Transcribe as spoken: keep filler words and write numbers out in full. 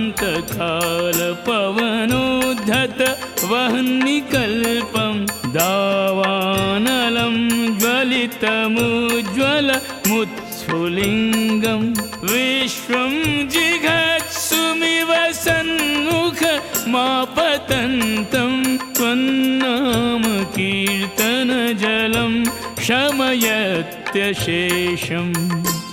शान्तकालपवनोद्धत वह्निकल्पं दावानलं ज्वलितमुज्ज्वलमुत्स्फुलिङ्गं विश्वं जिघत्सुमिव सन्मुखमापतन्तं त्वन्नामकीर्तनजलं शमयत्यशेषम्।